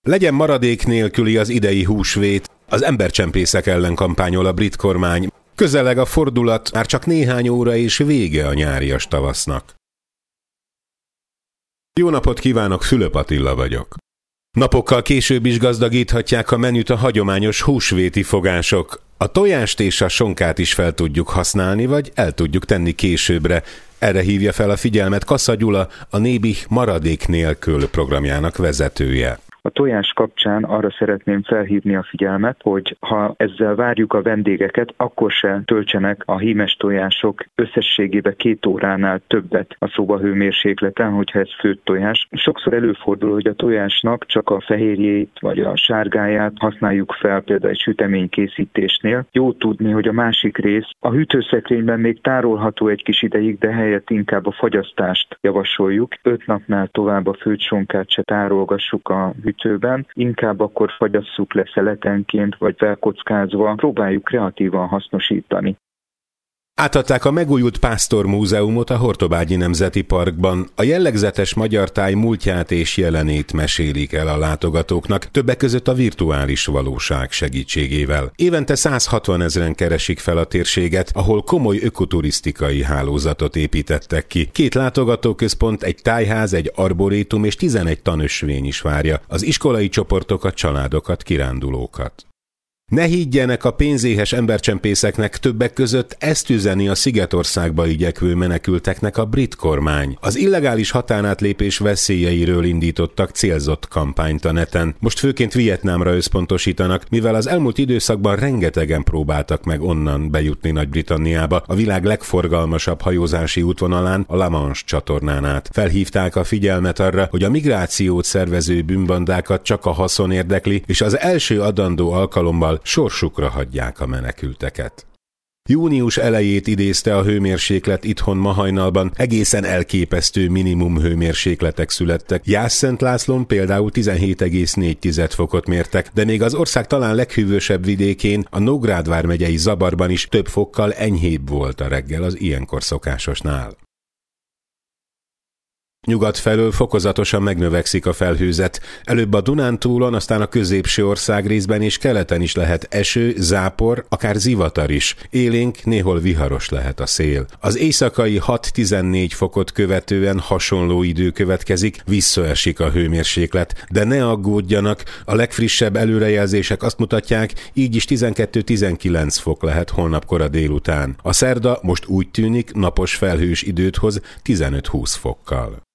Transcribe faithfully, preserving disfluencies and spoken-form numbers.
Legyen maradék nélküli az idei húsvét, az embercsempészek ellen kampányol a brit kormány. Közeleg a fordulat, már csak néhány óra és vége a nyárias tavasznak. Jó napot kívánok, Fülöp Attila vagyok. Napokkal később is gazdagíthatják a menüt a hagyományos húsvéti fogások. A tojást és a sonkát is fel tudjuk használni, vagy el tudjuk tenni későbbre. Erre hívja fel a figyelmet Kassa Gyula, a Nébih Maradék nélkül programjának vezetője. A tojás kapcsán arra szeretném felhívni a figyelmet, hogy ha ezzel várjuk a vendégeket, akkor se töltsenek a hímes tojások összességében két óránál többet a szobahőmérsékleten, hogyha ez főtt tojás. Sokszor előfordul, hogy a tojásnak csak a fehérjét vagy a sárgáját használjuk fel például egy süteménykészítésnél. Jó tudni, hogy a másik rész a hűtőszekrényben még tárolható egy kis ideig, de helyett inkább a fagyasztást javasoljuk. Öt napnál tovább a főtt sonkát se tárolgassuk a hűtőben, inkább akkor fagyasszuk le szeletenként, vagy felkockázva, próbáljuk kreatívan hasznosítani. Átadták a megújult Pásztor Múzeumot a Hortobágyi Nemzeti Parkban. A jellegzetes magyar táj múltját és jelenét mesélik el a látogatóknak, többek között a virtuális valóság segítségével. Évente száz hatvan ezren keresik fel a térséget, ahol komoly ökoturisztikai hálózatot építettek ki. Két látogatóközpont, egy tájház, egy arborétum és tizenegy tanösvény is várja az iskolai csoportokat, családokat, kirándulókat. Ne higgyenek a pénzéhes embercsempészeknek, többek között ezt üzeni a Szigetországba igyekvő menekülteknek a brit kormány. Az illegális határátlépés veszélyeiről indítottak célzott kampányt a neten. Most főként Vietnámra összpontosítanak, mivel az elmúlt időszakban rengetegen próbáltak meg onnan bejutni Nagy-Britanniába, a világ legforgalmasabb hajózási útvonalán, a La Manche csatornán át. Felhívták a figyelmet arra, hogy a migrációt szervező bűnbandákat csak a haszon érdekli, és az első adandó alkalommal sorsukra hagyják a menekülteket. Június elejét idézte a hőmérséklet itthon ma hajnalban, egészen elképesztő minimum hőmérsékletek születtek. Jász-Szent-Lászlón például tizenhét egész négy fokot mértek, de még az ország talán leghűvösebb vidékén, a Nógrád vármegyei Zabarban is több fokkal enyhébb volt a reggel az ilyenkor szokásosnál. Nyugat felől fokozatosan megnövekszik a felhőzet. Előbb a Dunántúlon, aztán a középső országrészben és keleten is lehet eső, zápor, akár zivatar is. Élénk, néhol viharos lehet a szél. Az éjszakai hat-tizennégy fokot követően hasonló idő következik, visszaesik a hőmérséklet, de ne aggódjanak, a legfrissebb előrejelzések azt mutatják, így is tizenkettő-tizenkilenc fok lehet holnap kora délután. A szerda most úgy tűnik napos felhős időt hoz tizenöt-húsz fokkal.